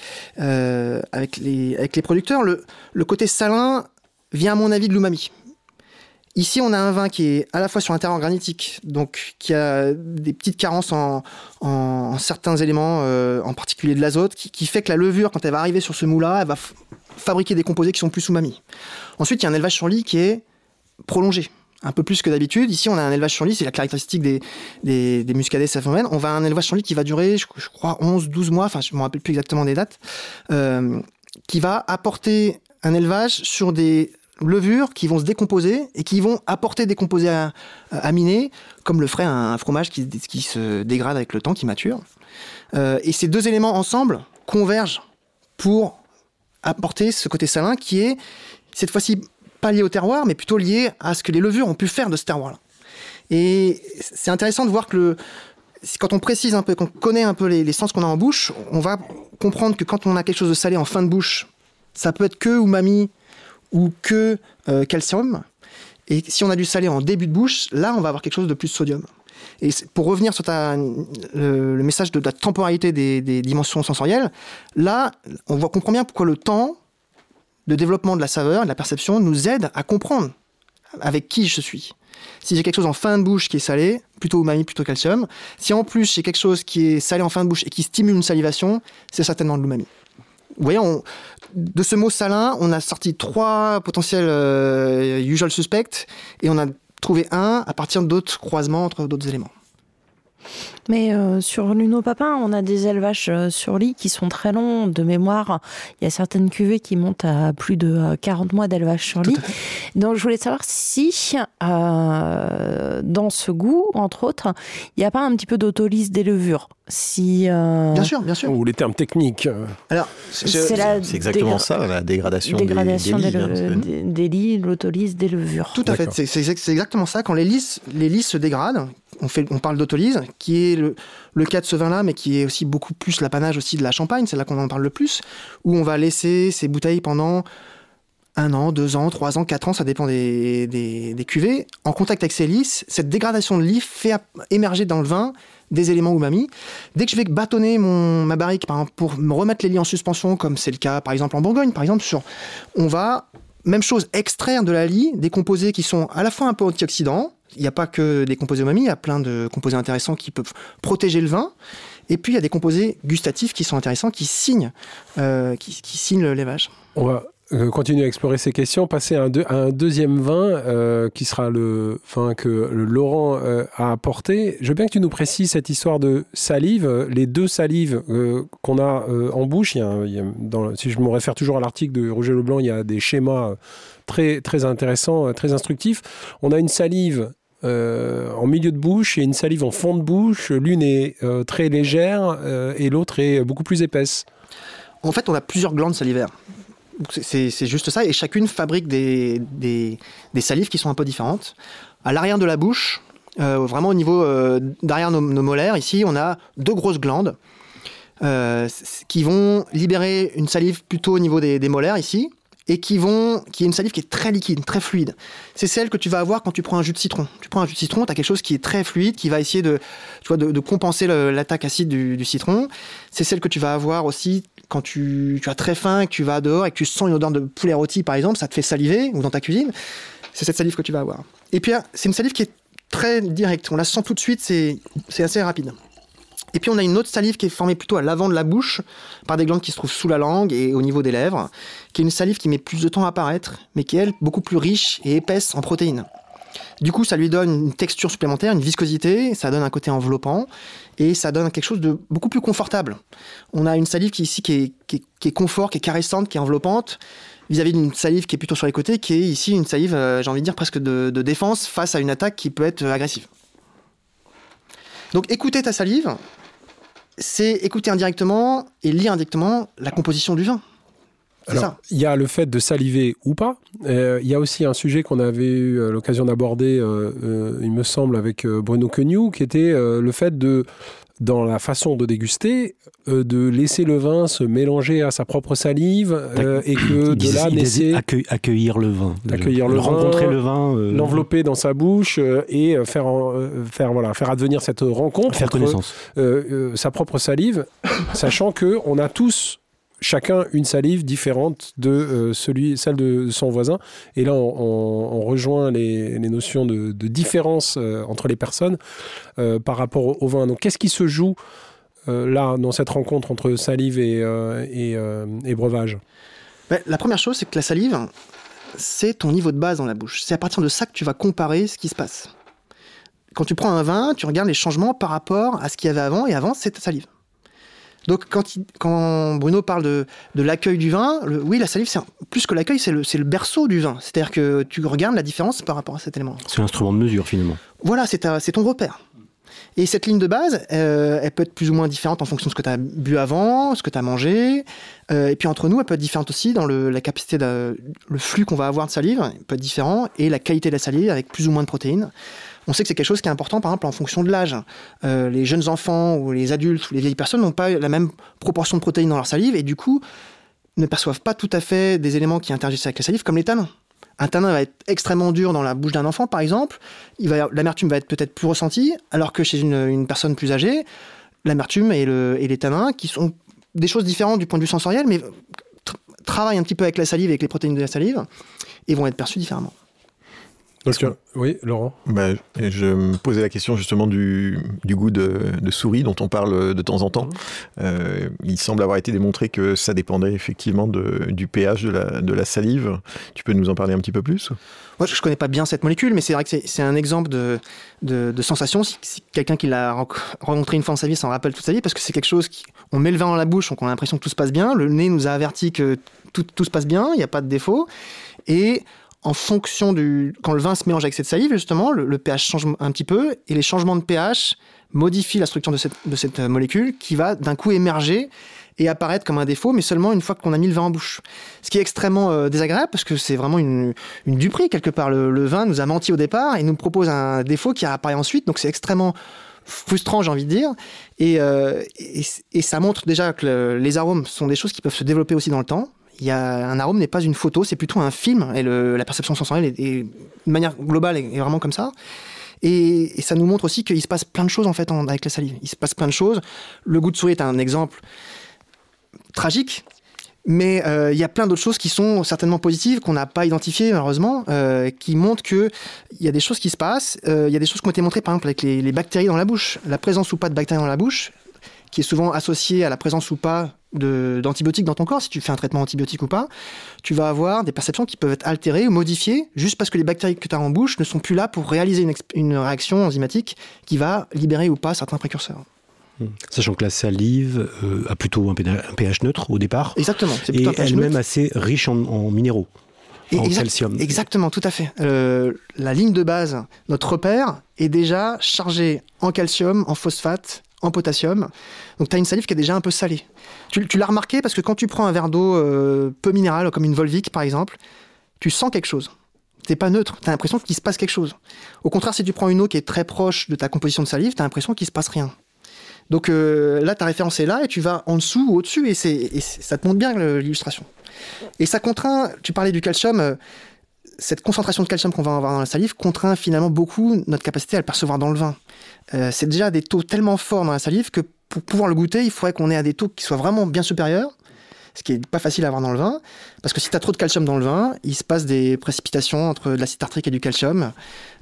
producteurs, le côté salin vient à mon avis de l'umami. Ici, on a un vin qui est à la fois sur un terroir granitique, donc qui a des petites carences en certains éléments, en particulier de l'azote, qui fait que la levure, quand elle va arriver sur ce moule-là, elle va fabriquer des composés qui sont plus umami. Ensuite, il y a un élevage sur lit qui est prolongé, un peu plus que d'habitude. Ici, on a un élevage sur lit, c'est la caractéristique des muscadets savomènes. On va à un élevage sur lit qui va durer, je crois, 11-12 mois, enfin, je ne me rappelle plus exactement des dates, qui va apporter un élevage sur des levures qui vont se décomposer et qui vont apporter des composés aminés, comme le ferait un fromage qui se dégrade avec le temps, qui mature. Et ces deux éléments ensemble convergent pour apporter ce côté salin qui est, cette fois-ci, pas lié au terroir, mais plutôt lié à ce que les levures ont pu faire de ce terroir-là. Et c'est intéressant de voir que quand on précise un peu, qu'on connaît un peu les sens qu'on a en bouche, on va comprendre que quand on a quelque chose de salé en fin de bouche, ça peut être que umami ou que calcium. Et si on a du salé en début de bouche, là, on va avoir quelque chose de plus sodium. Et pour revenir sur le message de la temporalité des dimensions sensorielles, là, on comprend bien pourquoi le temps de développement de la saveur et de la perception nous aide à comprendre avec qui je suis. Si j'ai quelque chose en fin de bouche qui est salé, plutôt umami, plutôt calcium. Si en plus j'ai quelque chose qui est salé en fin de bouche et qui stimule une salivation, c'est certainement de l'umami. Vous voyez, de ce mot salin, on a sorti 3 potentiels usual suspects et on a trouvé un à partir d'autres croisements entre d'autres éléments. Mais sur Luno Papin, on a des élevages sur lit qui sont très longs. De mémoire, il y a certaines cuvées qui montent à plus de 40 mois d'élevage sur lit. Donc je voulais savoir si, dans ce goût, entre autres, il n'y a pas un petit peu d'autolyse des levures. Bien sûr. Ou les termes techniques. Alors, c'est exactement ça, la dégradation des lits, l'autolyse des levures. Tout à fait, c'est exactement ça. Quand les lits se dégradent, on parle d'autolyse, qui est le cas de ce vin-là, mais qui est aussi beaucoup plus l'apanage aussi de la Champagne, c'est là qu'on en parle le plus, où on va laisser ces bouteilles pendant 1 an, 2 ans, 3 ans, 4 ans, ça dépend des cuvées. En contact avec ces lys, cette dégradation de lys fait émerger dans le vin des éléments umami. Dès que je vais bâtonner ma barrique, par exemple, pour me remettre les lits en suspension, comme c'est le cas par exemple en Bourgogne, on va, même chose, extraire de la lie des composés qui sont à la fois un peu antioxydants. Il n'y a pas que des composés umami, il y a plein de composés intéressants qui peuvent protéger le vin. Et puis il y a des composés gustatifs qui sont intéressants, qui signent le levage. On va continuer à explorer ces questions, passer à un deuxième vin qui sera le vin que Laurent a apporté. Je veux bien que tu nous précises cette histoire de salive, les deux salives qu'on a en bouche. Si je me réfère toujours à l'article de Roger Leblanc, il y a des schémas très, très intéressants, très instructifs. On a une salive en milieu de bouche et une salive en fond de bouche. L'une est très légère et l'autre est beaucoup plus épaisse. En fait, on a plusieurs glandes salivaires. C'est juste ça, et chacune fabrique des salives qui sont un peu différentes. À l'arrière de la bouche, vraiment au niveau derrière nos molaires, ici, on a deux grosses glandes qui vont libérer une salive plutôt au niveau des molaires ici, et qui est une salive qui est très liquide, très fluide. C'est celle que tu vas avoir quand tu prends un jus de citron. Tu prends un jus de citron, tu as quelque chose qui est très fluide, qui va essayer de compenser l'attaque acide du citron. C'est celle que tu vas avoir aussi quand tu as très faim, que tu vas dehors et que tu sens une odeur de poulet rôti, par exemple, ça te fait saliver, ou dans ta cuisine. C'est cette salive que tu vas avoir. Et puis, c'est une salive qui est très directe. On la sent tout de suite, c'est assez rapide. Et puis, on a une autre salive qui est formée plutôt à l'avant de la bouche, par des glandes qui se trouvent sous la langue et au niveau des lèvres, qui est une salive qui met plus de temps à apparaître, mais qui est, elle, beaucoup plus riche et épaisse en protéines. Du coup, ça lui donne une texture supplémentaire, une viscosité, ça donne un côté enveloppant, et ça donne quelque chose de beaucoup plus confortable. On a une salive qui est confort, qui est caressante, qui est enveloppante, vis-à-vis d'une salive qui est plutôt sur les côtés, qui est ici une salive, j'ai envie de dire, presque de défense face à une attaque qui peut être agressive. Donc écouter ta salive, c'est écouter indirectement et lire indirectement la composition du vin. Alors, il y a le fait de saliver ou pas. Il y a aussi un sujet qu'on avait eu l'occasion d'aborder, il me semble, avec Bruno Queugnoux, qui était le fait dans la façon de déguster, de laisser le vin se mélanger à sa propre salive et que de là naissait... Accueillir le vin. Rencontrer le vin. L'envelopper dans sa bouche et faire advenir cette rencontre. Faire connaissance. Sa propre salive, sachant qu'on a tous... chacun une salive différente de celle de son voisin. Et là, on rejoint les notions de différence entre les personnes par rapport au vin. Donc, qu'est-ce qui se joue là, dans cette rencontre entre salive et breuvage ? La première chose, c'est que la salive, c'est ton niveau de base dans la bouche. C'est à partir de ça que tu vas comparer ce qui se passe. Quand tu prends un vin, tu regardes les changements par rapport à ce qu'il y avait avant, et avant, c'est ta salive. Donc, quand Bruno parle de l'accueil du vin, oui, la salive, plus que l'accueil, c'est le berceau du vin. C'est-à-dire que tu regardes la différence par rapport à cet élément. C'est l'instrument de mesure, finalement. Voilà, c'est ton repère. Et cette ligne de base, elle peut être plus ou moins différente en fonction de ce que tu as bu avant, ce que tu as mangé. Et puis, entre nous, elle peut être différente aussi dans la capacité, le flux qu'on va avoir de salive, il peut être différent, et la qualité de la salive avec plus ou moins de protéines. On sait que c'est quelque chose qui est important, par exemple, en fonction de l'âge. Les jeunes enfants ou les adultes ou les vieilles personnes n'ont pas la même proportion de protéines dans leur salive et du coup, ne perçoivent pas tout à fait des éléments qui interagissent avec la salive, comme les tanins. Un tanin va être extrêmement dur dans la bouche d'un enfant, par exemple. L'amertume va être peut-être plus ressentie, alors que chez une personne plus âgée, l'amertume et les tanins, qui sont des choses différentes du point de vue sensoriel, mais travaillent un petit peu avec la salive et avec les protéines de la salive, et vont être perçus différemment. Oui, Laurent. Je me posais la question justement du goût de souris dont on parle de temps en temps. Il semble avoir été démontré que ça dépendait effectivement du pH de la salive. Tu peux nous en parler un petit peu plus ? Moi, je ne connais pas bien cette molécule, mais c'est vrai que c'est un exemple de sensation. Si quelqu'un qui l'a rencontré une fois dans sa vie s'en rappelle toute sa vie, parce que c'est quelque chose on met le vin dans la bouche, donc on a l'impression que tout se passe bien. Le nez nous a averti que tout se passe bien, il n'y a pas de défaut. Et en fonction quand le vin se mélange avec cette salive, justement, le pH change un petit peu, et les changements de pH modifient la structure de cette molécule qui va d'un coup émerger et apparaître comme un défaut, mais seulement une fois qu'on a mis le vin en bouche. Ce qui est extrêmement désagréable, parce que c'est vraiment une duperie, quelque part. Le vin nous a menti au départ et nous propose un défaut qui apparaît ensuite, donc c'est extrêmement frustrant, j'ai envie de dire, et ça montre déjà que les arômes sont des choses qui peuvent se développer aussi dans le temps. Un arôme n'est pas une photo, c'est plutôt un film, et la perception sensorielle est de manière globale est vraiment comme ça. Et ça nous montre aussi qu'il se passe plein de choses en fait avec la salive. Il se passe plein de choses. Le goût de souris est un exemple tragique, mais il y a plein d'autres choses qui sont certainement positives, qu'on n'a pas identifiées malheureusement, qui montrent qu'il y a des choses qui se passent. Il y a des choses qui ont été montrées par exemple avec les bactéries dans la bouche. La présence ou pas de bactéries dans la bouche, qui est souvent associée à la présence ou pas d'antibiotiques dans ton corps, si tu fais un traitement antibiotique ou pas, tu vas avoir des perceptions qui peuvent être altérées ou modifiées juste parce que les bactéries que tu as en bouche ne sont plus là pour réaliser une réaction enzymatique qui va libérer ou pas certains précurseurs. Sachant que la salive a plutôt un pH neutre au départ. Exactement. C'est et elle-même assez riche en minéraux, en calcium. Exactement, tout à fait. La ligne de base, notre repère, est déjà chargée en calcium, en phosphate, en potassium. Donc tu as une salive qui est déjà un peu salée. Tu l'as remarqué parce que quand tu prends un verre d'eau peu minéral, comme une Volvic par exemple, tu sens quelque chose. T'es pas neutre, tu as l'impression qu'il se passe quelque chose. Au contraire, si tu prends une eau qui est très proche de ta composition de salive, tu as l'impression qu'il se passe rien. Donc là, ta référence est là et tu vas en dessous ou au-dessus et ça te montre bien l'illustration. Et ça contraint, tu parlais du calcium, cette concentration de calcium qu'on va avoir dans la salive contraint finalement beaucoup notre capacité à le percevoir dans le vin. C'est déjà des taux tellement forts dans la salive que pour pouvoir le goûter, il faudrait qu'on ait à des taux qui soient vraiment bien supérieurs, ce qui n'est pas facile à avoir dans le vin, parce que si tu as trop de calcium dans le vin, il se passe des précipitations entre de l'acide tartrique et du calcium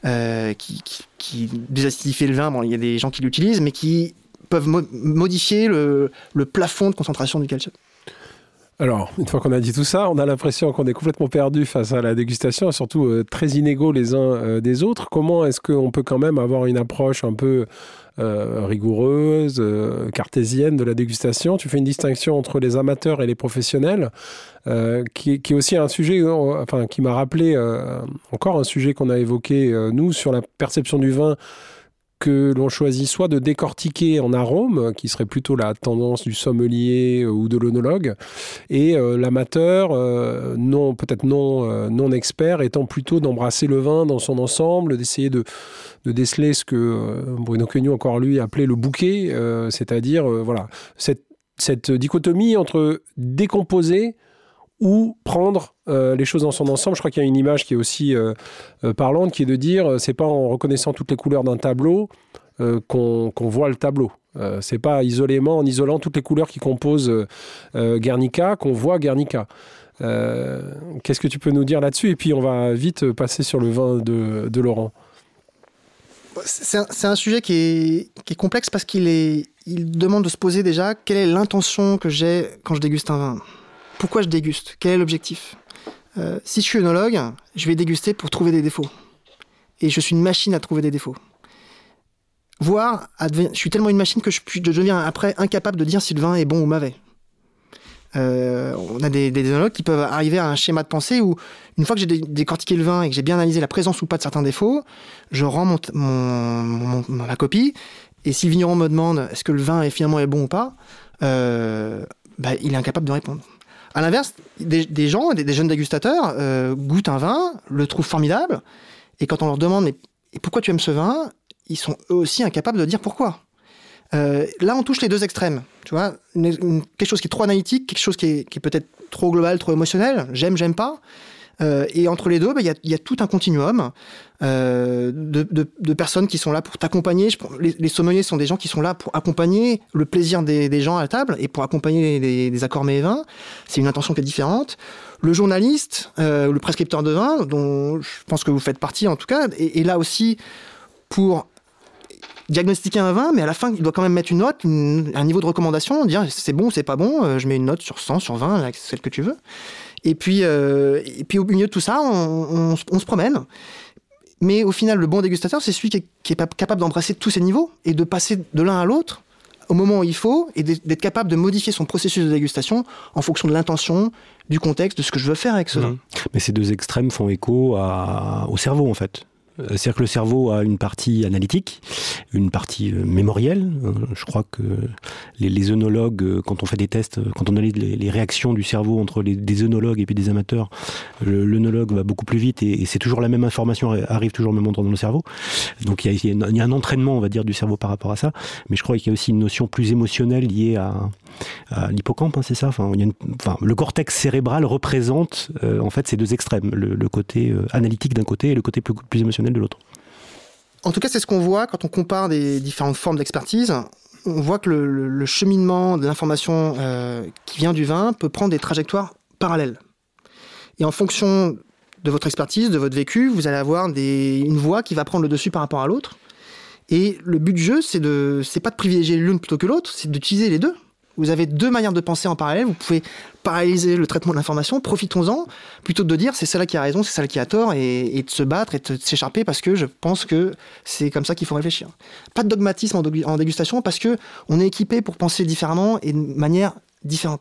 qui désacidifient le vin. Bon, il y a des gens qui l'utilisent, mais qui peuvent modifier le plafond de concentration du calcium. Alors, une fois qu'on a dit tout ça, on a l'impression qu'on est complètement perdu face à la dégustation, et surtout très inégaux les uns des autres. Comment est-ce qu'on peut quand même avoir une approche un peu rigoureuse, cartésienne de la dégustation? Tu fais une distinction entre les amateurs et les professionnels, qui est aussi un sujet, qui m'a rappelé encore un sujet qu'on a évoqué, nous, sur la perception du vin, que l'on choisit soit de décortiquer en arôme, qui serait plutôt la tendance du sommelier ou de l'œnologue, et l'amateur, peut-être non expert, étant plutôt d'embrasser le vin dans son ensemble, d'essayer de déceler ce que Bruno Queugnou, encore lui, appelait le bouquet, c'est-à-dire cette dichotomie entre décomposer ou prendre les choses dans son ensemble. Je crois qu'il y a une image qui est aussi parlante, qui est de dire, c'est pas en reconnaissant toutes les couleurs d'un tableau qu'on voit le tableau. C'est pas en isolant toutes les couleurs qui composent Guernica qu'on voit Guernica. Qu'est-ce que tu peux nous dire là-dessus? Et puis on va vite passer sur le vin de Laurent. C'est un sujet qui est complexe parce il demande de se poser déjà quelle est l'intention que j'ai quand je déguste un vin. Pourquoi je déguste? Quel est l'objectif? Si je suis œnologue, je vais déguster pour trouver des défauts. Et je suis une machine à trouver des défauts. Je suis tellement une machine que je deviens après incapable de dire si le vin est bon ou mauvais. On a des œnologues qui peuvent arriver à un schéma de pensée où, une fois que j'ai décortiqué le vin et que j'ai bien analysé la présence ou pas de certains défauts, je rends ma copie. Et si le vigneron me demande est-ce que le vin est finalement bon ou pas, il est incapable de répondre. À l'inverse, des gens, des jeunes dégustateurs goûtent un vin, le trouvent formidable, et quand on leur demande mais pourquoi tu aimes ce vin, ils sont eux aussi incapables de dire pourquoi. Là, on touche les deux extrêmes. Tu vois, quelque chose qui est trop analytique, quelque chose qui est peut-être trop global, trop émotionnel, j'aime pas. Et entre les deux, il y a tout un continuum de personnes qui sont là pour t'accompagner. Les sommeliers sont des gens qui sont là pour accompagner le plaisir des gens à la table et pour accompagner les accords mets et vins. C'est une intention qui est différente. Le journaliste, le prescripteur de vin, dont je pense que vous faites partie en tout cas, est là aussi pour diagnostiquer un vin, mais à la fin, il doit quand même mettre une note, un niveau de recommandation, dire c'est bon ou c'est pas bon, je mets une note sur 100, sur 20, celle que tu veux. Et puis au milieu de tout ça, on se promène. Mais au final, le bon dégustateur, c'est celui qui est capable d'embrasser tous ces niveaux et de passer de l'un à l'autre au moment où il faut et d'être capable de modifier son processus de dégustation en fonction de l'intention, du contexte, de ce que je veux faire avec ce vin. Mais ces deux extrêmes font écho au cerveau, en fait. C'est-à-dire que le cerveau a une partie analytique, une partie mémorielle. Je crois que les œnologues, quand on fait des tests, quand on analyse les réactions du cerveau entre des œnologues et puis des amateurs, l'œnologue va beaucoup plus vite et c'est toujours la même information, arrive toujours au même endroit dans le cerveau. Donc il y a un entraînement, on va dire, du cerveau par rapport à ça. Mais je crois qu'il y a aussi une notion plus émotionnelle liée à l'hippocampe, c'est ça. Le cortex cérébral représente en fait ces deux extrêmes, le côté analytique d'un côté et le côté plus émotionnel de l'autre. En tout cas, c'est ce qu'on voit quand on compare des différentes formes d'expertise. On voit que le cheminement de l'information qui vient du vin peut prendre des trajectoires parallèles. Et en fonction de votre expertise, de votre vécu, vous allez avoir une voie qui va prendre le dessus par rapport à l'autre. Et le but du jeu, c'est pas de privilégier l'une plutôt que l'autre, c'est d'utiliser les deux. Vous avez deux manières de penser en parallèle. Vous pouvez paralyser le traitement de l'information, profitons-en, plutôt que de dire c'est celle-là qui a raison, c'est celle qui a tort, et de se battre et de s'écharper parce que je pense que c'est comme ça qu'il faut réfléchir. Pas de dogmatisme en dégustation parce qu'on est équipé pour penser différemment et de manière différente.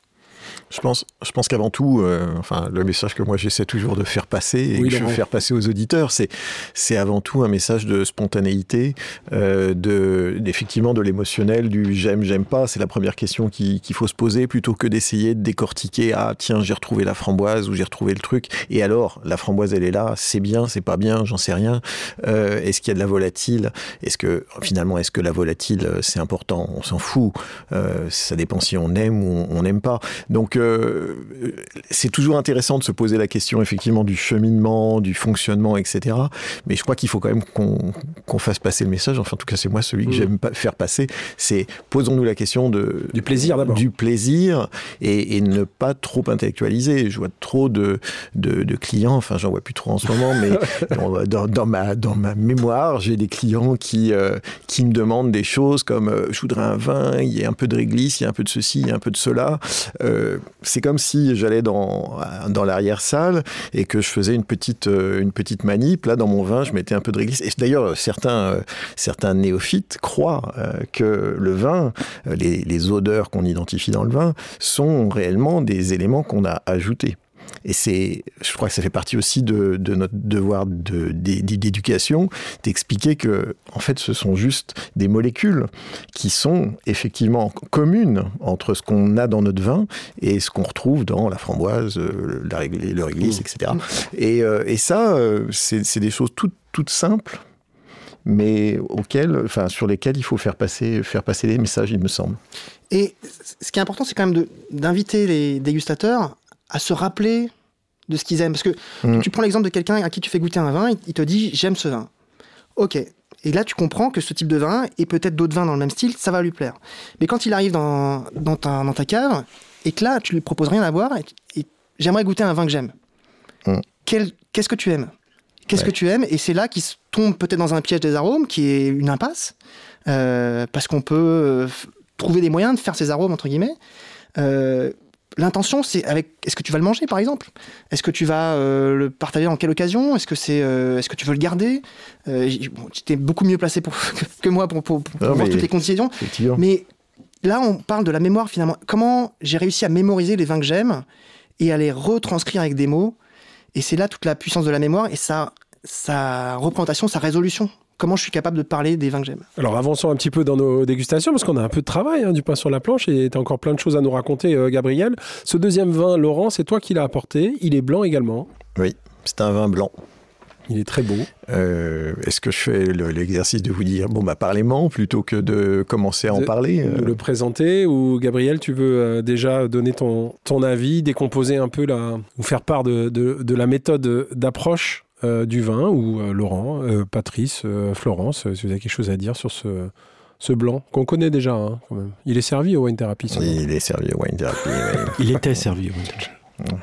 Je pense qu'avant tout, le message que moi j'essaie toujours de faire passer et que je veux faire passer aux auditeurs, c'est avant tout un message de spontanéité, effectivement de l'émotionnel, du j'aime pas. C'est la première question qu'il faut se poser plutôt que d'essayer de décortiquer. Ah tiens, j'ai retrouvé la framboise ou j'ai retrouvé le truc. Et alors, la framboise elle est là, c'est bien, c'est pas bien, j'en sais rien. Est-ce qu'il y a de la volatile ? Est-ce que la volatile c'est important ? On s'en fout. Ça dépend si on aime ou on n'aime pas. Donc c'est toujours intéressant de se poser la question effectivement du cheminement, du fonctionnement, etc. Mais je crois qu'il faut quand même qu'on fasse passer le message. Enfin, en tout cas, c'est moi celui que j'aime faire passer. C'est posons-nous la question du plaisir d'abord. Du plaisir et ne pas trop intellectualiser. Je vois trop de clients. Enfin, j'en vois plus trop en ce moment, mais dans ma mémoire, j'ai des clients qui me demandent des choses comme je voudrais un vin, il y a un peu de réglisse, il y a un peu de ceci, il y a un peu de cela. C'est comme si j'allais dans l'arrière-salle et que je faisais une petite manip. Là, dans mon vin, je mettais un peu de réglisse. Et d'ailleurs, certains néophytes croient que le vin, les odeurs qu'on identifie dans le vin, sont réellement des éléments qu'on a ajoutés. Et je crois que ça fait partie aussi de notre devoir d'éducation, d'expliquer que, en fait, ce sont juste des molécules qui sont effectivement communes entre ce qu'on a dans notre vin et ce qu'on retrouve dans la framboise, le réglisse, etc. Et ça, c'est des choses toutes simples, mais sur lesquelles il faut faire passer les messages, il me semble. Et ce qui est important, c'est quand même d'inviter les dégustateurs à se rappeler de ce qu'ils aiment. Parce que tu prends l'exemple de quelqu'un à qui tu fais goûter un vin, il te dit « j'aime ce vin ». Ok. Et là, tu comprends que ce type de vin, et peut-être d'autres vins dans le même style, ça va lui plaire. Mais quand il arrive dans ta cave, et que là, tu lui proposes rien à boire, et j'aimerais goûter un vin que j'aime. Qu'est-ce que tu aimes ? Que tu aimes ? Et c'est là qu'il tombe peut-être dans un piège des arômes, qui est une impasse, parce qu'on peut trouver des moyens de faire ces arômes, entre guillemets. L'intention, c'est est-ce que tu vas le manger, par exemple ? Est-ce que tu vas le partager en quelle occasion ? Est-ce que tu veux le garder ? Tu es beaucoup mieux placé que moi pour voir toutes les conditions. Mais là, on parle de la mémoire, finalement. Comment j'ai réussi à mémoriser les vins que j'aime et à les retranscrire avec des mots ? Et c'est là toute la puissance de la mémoire et sa représentation, sa résolution. Comment je suis capable de parler des vins que j'aime. Alors avançons un petit peu dans nos dégustations parce qu'on a un peu de travail, du pain sur la planche et tu as encore plein de choses à nous raconter, Gabriel. Ce deuxième vin, Laurent, c'est toi qui l'as apporté. Il est blanc également. Oui, c'est un vin blanc. Il est très beau. Est-ce que je fais l'exercice de vous dire, parlez-moi plutôt que de commencer à en parler de le présenter ou Gabriel, tu veux déjà donner ton avis, décomposer un peu ou faire part de la méthode d'approche du vin, ou Laurent, Patrice, Florence, si vous avez quelque chose à dire sur ce blanc, qu'on connaît déjà, quand même. Il est servi au Wine Therapy. Il est servi au Wine Therapy. Il était servi au Wine Therapy.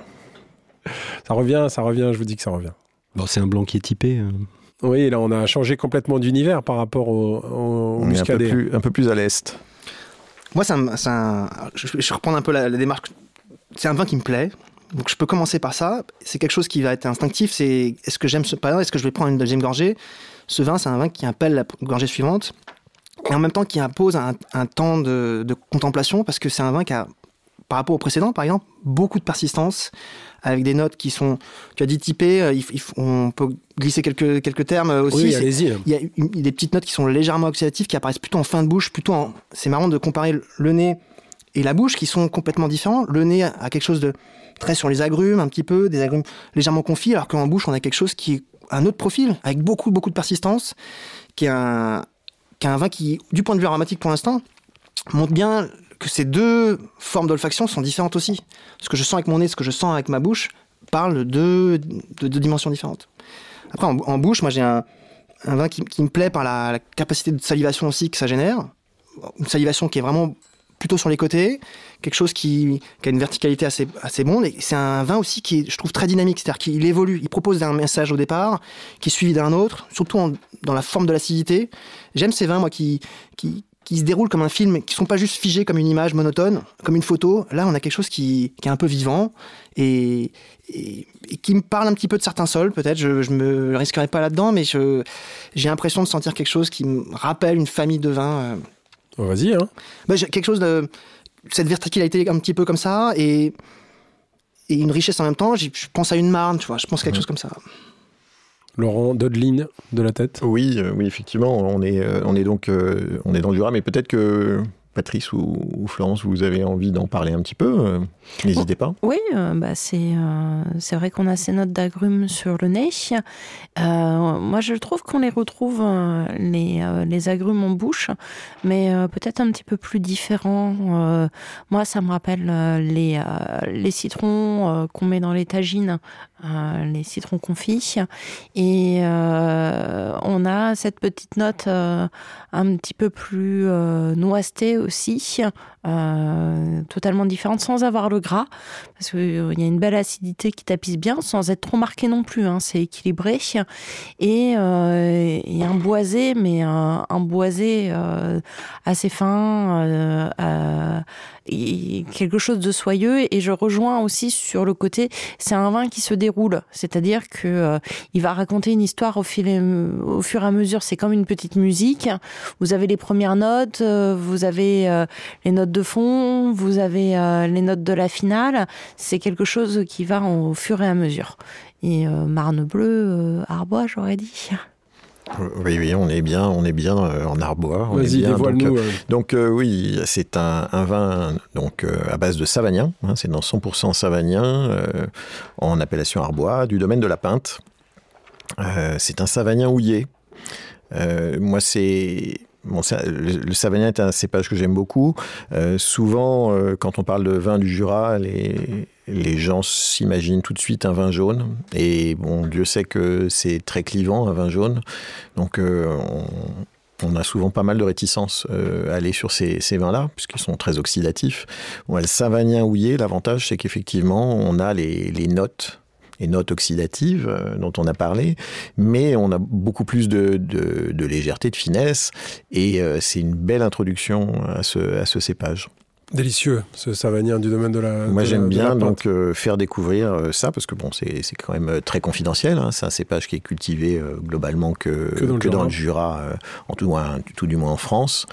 Ça revient, je vous dis que ça revient. Bon, c'est un blanc qui est typé. Oui, là, on a changé complètement d'univers par rapport au muscadet. Un peu plus à l'est. Moi, je vais reprendre un peu la démarche. C'est un vin qui me plaît. Donc je peux commencer par ça. C'est quelque chose qui va être instinctif. C'est est-ce que j'aime par exemple, est-ce que je vais prendre une deuxième gorgée ? Ce vin, c'est un vin qui appelle la gorgée suivante et en même temps qui impose un temps de contemplation parce que c'est un vin qui a, par rapport au précédent, par exemple, beaucoup de persistance avec des notes qui sont, tu as dit typées. On peut glisser quelques termes aussi. Oui, allez-y. Il y a des petites notes qui sont légèrement oxydatives qui apparaissent plutôt en fin de bouche, c'est marrant de comparer le nez et la bouche qui sont complètement différents. Le nez a quelque chose de très sur les agrumes, un petit peu, des agrumes légèrement confits, alors qu'en bouche, on a quelque chose qui est un autre profil, avec beaucoup de persistance, qui est un vin qui, du point de vue aromatique pour l'instant, montre bien que ces deux formes d'olfaction sont différentes aussi. Ce que je sens avec mon nez, ce que je sens avec ma bouche, parlent de deux dimensions différentes. Après, en bouche, moi, j'ai un vin qui me plaît par la capacité de salivation aussi que ça génère. Une salivation qui est vraiment plutôt sur les côtés, quelque chose qui a une verticalité assez bonne. Et c'est un vin aussi qui est, je trouve, très dynamique, c'est-à-dire qu'il évolue. Il propose un message au départ, qui est suivi d'un autre, surtout dans la forme de l'acidité. J'aime ces vins, moi, qui se déroulent comme un film, qui ne sont pas juste figés comme une image monotone, comme une photo. Là, on a quelque chose qui est un peu vivant et qui me parle un petit peu de certains sols, peut-être. Je ne me risquerai pas là-dedans, mais j'ai l'impression de sentir quelque chose qui me rappelle une famille de vins. Vas-y, hein. Quelque chose de... Cette verticalité un petit peu comme ça, et une richesse en même temps. Je pense à une marne, tu vois. Je pense à quelque chose comme ça. Laurent Dodeline de la tête. Oui, effectivement, on est dans le Jura, mais peut-être que Patrice ou Florence, vous avez envie d'en parler un petit peu, n'hésitez pas. Oui, c'est vrai qu'on a ces notes d'agrumes sur le nez. Moi, je trouve qu'on les retrouve, les agrumes en bouche, mais peut-être un petit peu plus différents. Moi, ça me rappelle les citrons qu'on met dans les tagines, les citrons confits. Et on a cette petite note un petit peu plus noisetée aussi, totalement différente, sans avoir le gras, parce qu'il y a une belle acidité qui tapisse bien, sans être trop marqué non plus, hein, c'est équilibré. Et un boisé, mais un boisé assez fin, quelque chose de soyeux. Et je rejoins aussi sur le côté, c'est un vin qui se déroule, c'est-à-dire que il va raconter une histoire au fur et à mesure. C'est comme une petite musique. Vous avez les premières notes, vous avez les notes de fond, vous avez les notes de la finale. C'est quelque chose qui va au fur et à mesure. Et Marne Bleue, Arbois, j'aurais dit. Oui, on est bien en Arbois. Vas-y, dévoile-nous. Donc oui, c'est un vin à base de savagnin. Hein, c'est dans 100% savagnin, en appellation Arbois, du domaine de la Pinte. C'est un savagnin houillé. Moi, le savagnin est un cépage que j'aime beaucoup. Souvent, quand on parle de vin du Jura, les gens s'imaginent tout de suite un vin jaune. Et bon, Dieu sait que c'est très clivant, un vin jaune. Donc, on a souvent pas mal de réticence à aller sur ces vins-là, puisqu'ils sont très oxydatifs. Bon, le savagnin houillé, l'avantage, c'est qu'effectivement, on a les notes oxydatives dont on a parlé, mais on a beaucoup plus de légèreté, de finesse, et c'est une belle introduction à ce cépage. Délicieux, ce savagnin du domaine de la Moi, j'aime bien donc faire découvrir ça, parce que bon, c'est quand même très confidentiel. Hein. C'est un cépage qui est cultivé globalement que dans le Jura, tout du moins en France.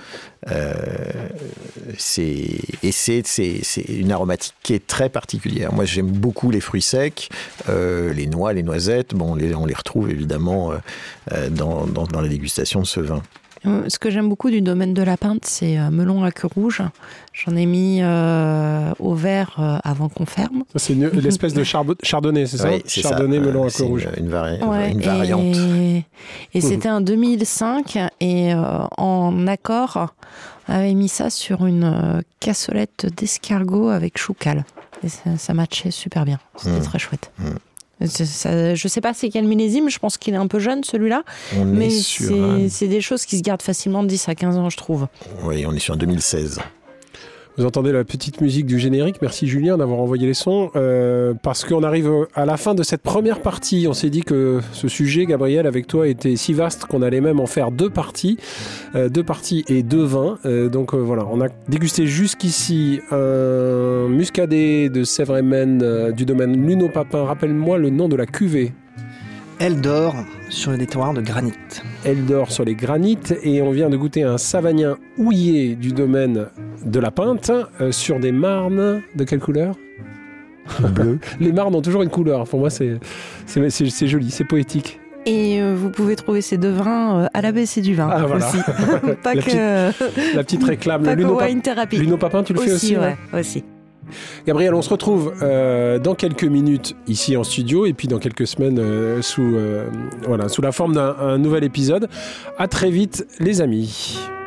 C'est une aromatique qui est très particulière. Moi, j'aime beaucoup les fruits secs, les noix, les noisettes. Bon, on les retrouve évidemment dans la dégustation de ce vin. Ce que j'aime beaucoup du domaine de la Pinte, c'est melon à queue rouge. J'en ai mis au verre avant qu'on ferme. Ça, c'est l'espèce de chardonnay, c'est ça? Oui, c'est chardonnay, ça. melon à queue rouge. Une variante. Et c'était un 2005, et en accord, on avait mis ça sur une cassolette d'escargot avec choucal. Et ça matchait super bien. C'était très chouette. Je sais pas c'est quel millésime, je pense qu'il est un peu jeune celui-là, mais c'est des choses qui se gardent facilement de 10 à 15 ans, je trouve. Oui, on est sur un 2016. Vous entendez la petite musique du générique. Merci Julien d'avoir envoyé les sons. Parce qu'on arrive à la fin de cette première partie. On s'est dit que ce sujet, Gabriel, avec toi, était si vaste qu'on allait même en faire 2 parties. 2 parties et 2 vins. Donc voilà, on a dégusté jusqu'ici un muscadet de Sèvres-et-Maine du domaine Luno Papin. Rappelle-moi le nom de la cuvée. Elle dort sur des terroirs de granit. Elle dort sur les granites, et on vient de goûter un savagnin houillé du domaine de la Pinte sur des marnes de quelle couleur? Bleu. Les marnes ont toujours une couleur. Pour moi, c'est joli, c'est poétique. Et vous pouvez trouver ces 2 vins à l'ABC du vin aussi. Pas la petite réclame. Pas Luno Wine Therapy. Luno Papin, tu le fais aussi? Ouais, aussi. Gabriel, on se retrouve dans quelques minutes ici en studio, et puis dans quelques semaines sous la forme d'un nouvel épisode. À très vite, les amis.